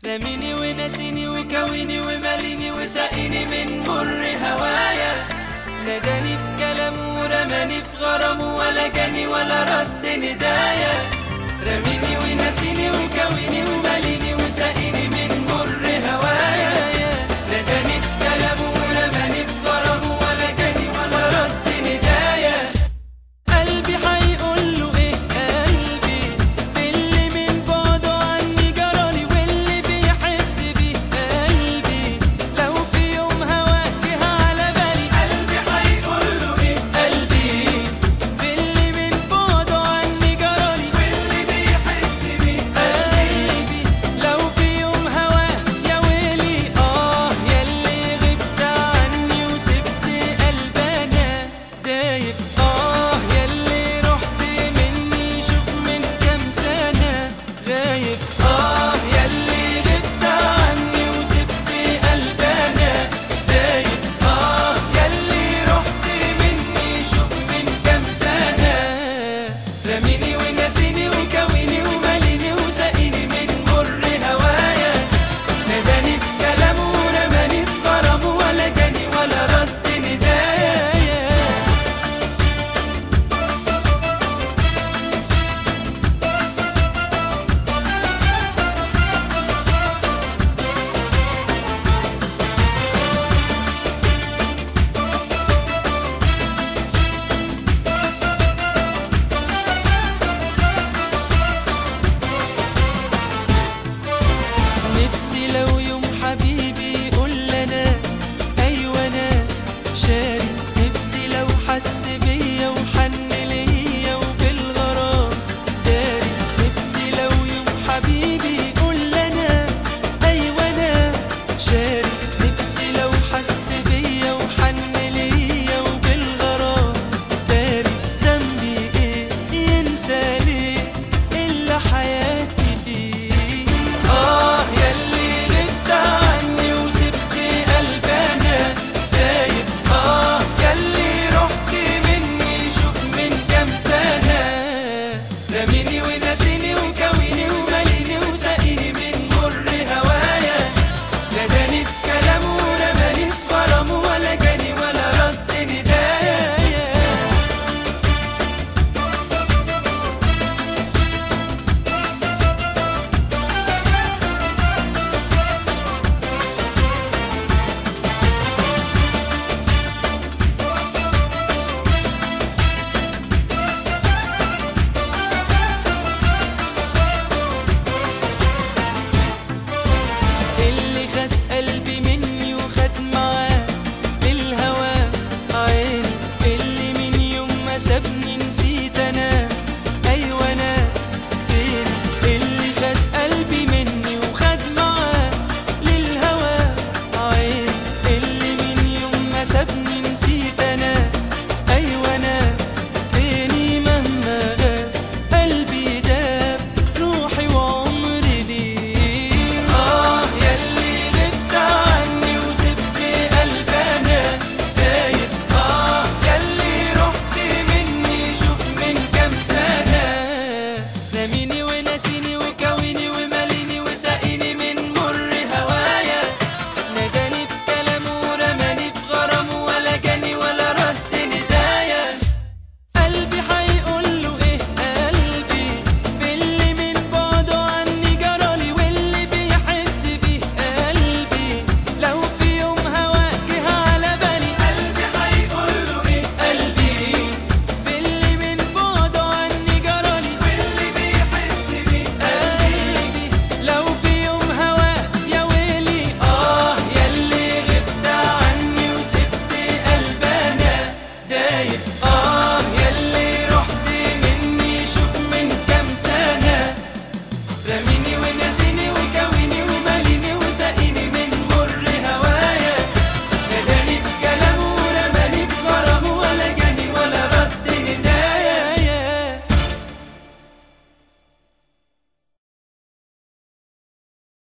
رميني ونسيني وكويني وماليني وسقيني من مر هوايا. ناداني بكلامه ورماني بغرامه ولا جاني ولا رد ندايا. رميني ونسيني وكويني وماليني وسقيني من مر هوايا. ناداني بكلامه ورماني بغرامه ولا جاني ولا رد ندايا. قلبي هيقوله ايه قلبي باللي من بعده عني جرالي واللي بيحس بيه قلبي لو في يوم هواه جه على بالي. قلبي هيقوله ايه قلبي باللي من بعده عني جرالي واللي بيحس بيه قلبي لو في يوم هواه. يا ويلي ياللي غبت عني وسبت قلبنا دايب. ياللي رحت مني شوف من كام سنة غايب. ياللي غبت عني وسبت قلبنا دايب. ياللي رحت مني شوف من كام سنة. رميني ونسيني وكويني وماليني وسقيني من مر هوايا. ناداني بكلامه ورماني بغرامه ولا جاني ولا رد ندايا. نفسي لو يوم حبيبي يقول لنا ايوه انا شاري. نفسي لو حس بيا وحن ليا وبالغرام داري. نفسي لو يوم حبيبي يقول لنا ايوه انا شاري. نفسي لو حس بيا وحن ليا وبالغرام داري. ذنبي ايه ينسى ليه الا حياتي فيه. ياللي غبت عني وسبت قلبنا دايب. ياللي رحت مني شوف من كام سنة. رميني ونسيني وكويني وماليني وسقيني من مر هوايا. ناداني بكلامه ورماني بغرامه ولا جاني ولا رد ندايا. اللي خد قلبي مني وخد معاه للهوى عيني. اللي من يوم ما سابني نسيت انا ايوه انا فين. اللي خد قلبي مني وخد معاه للهوى عيني. اللي من يوم ما سابني نسيت انا ايوه انا فيني. مهما غاب قلبي داب روحي وعمري ليه. ياللي غبت عني وسبت قلبنا دايب. ياللي رحت مني شوف من كام سنة. رميني